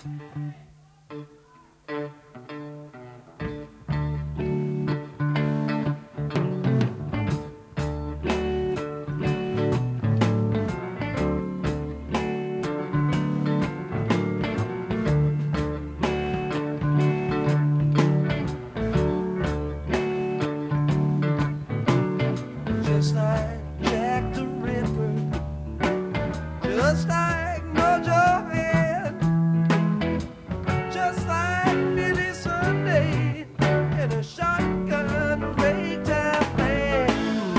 Just like Jack the Ripper, just like Mojo, just like Billy Sunday, and a shotgun ragtime band.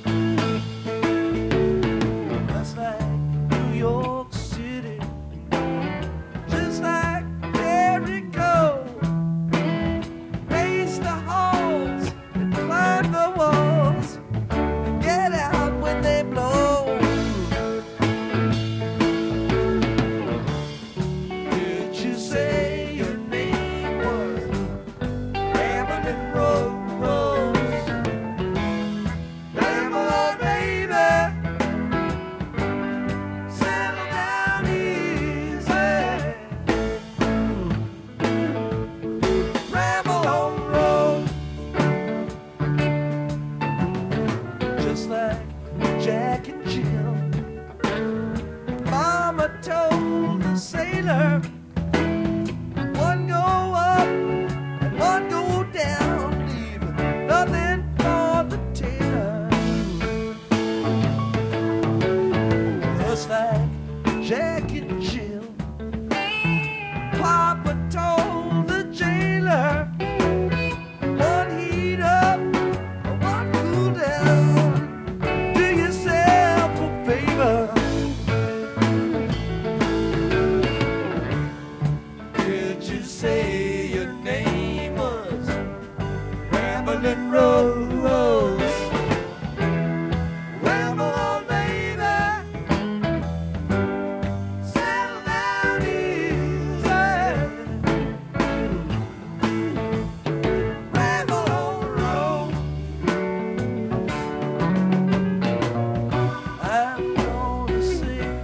Just like New York City, just like Jericho, race the halls and climb the walls, get out when they blow. Did you say your name was Ramblin' Rose? Ramble on, baby, settle down easy. Ramble on, Rose. Just like Jack and Jill, Mama told the sailor, one go up and one go down, leaving nothing for the tailor. Just like Jack and Jill, Papa told the jailer, one heat up, one cool down. Do yourself a favor. Did you say your name was Ramblin' Rose? Ramble on, baby, settle down easy. Ramble on, Rose. I'm gonna sing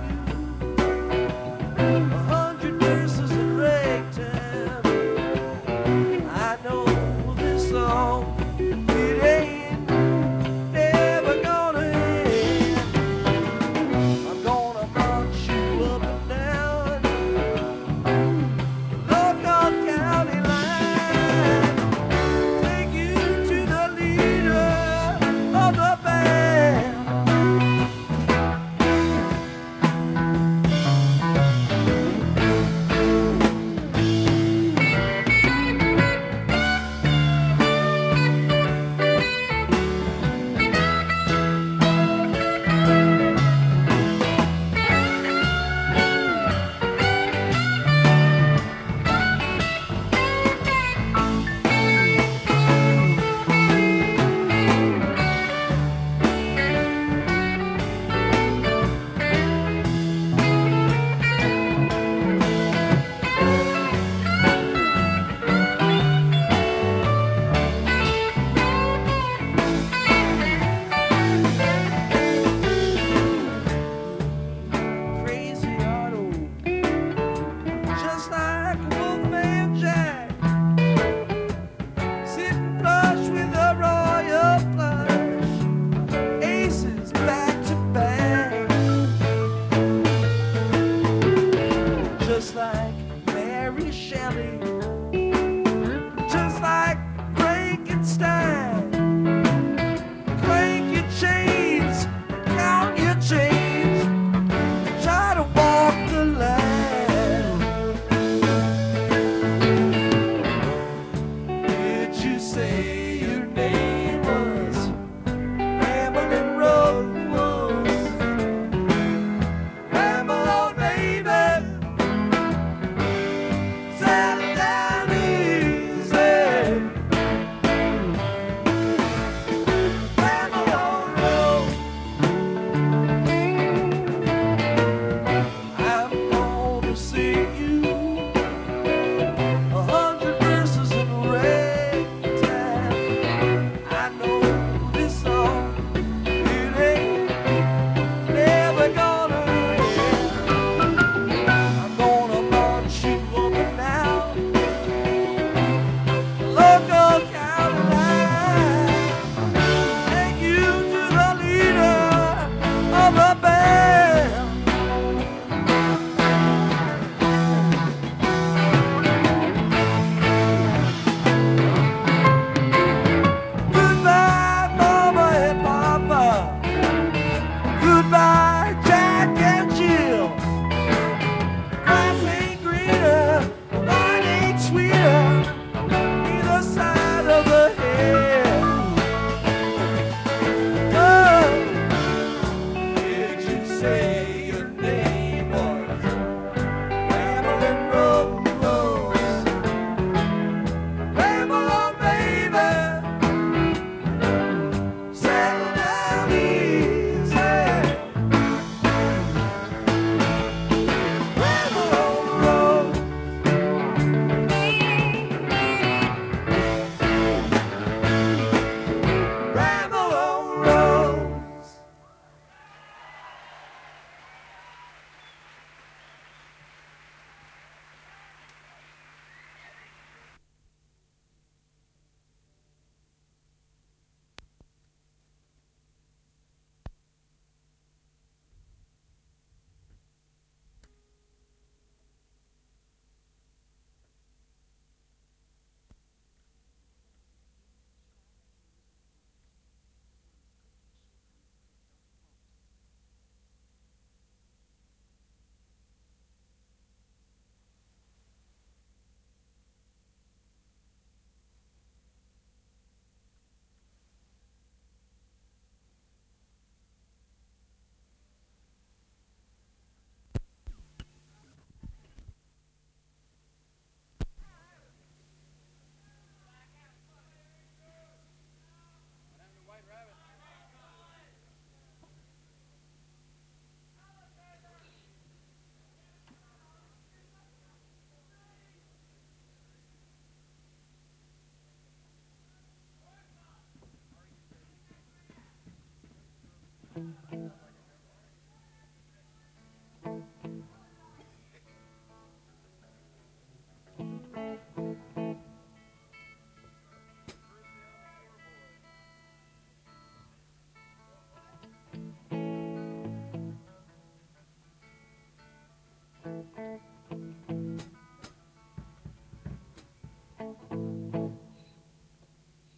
you 100 verses in ragtime. I know this song, it ain't never gonna end. I'm gonna march you up and down the local county line, take you to the leader of the band. Crazy Otto, just like Wolfman Jack, sitting flush with a royal flush, aces back to back. Just like Mary Shelley, just like Frankenstein. Clank your chains, count your change, try to walk the line. Did you say your name was Ramblin' Rose? Ramble on, baby, settle down easy. Ramble on, Rose. I'm gonna sing you 100 verses in ragtime. I know this song, it ain't never gonna end. I'm gonna march you up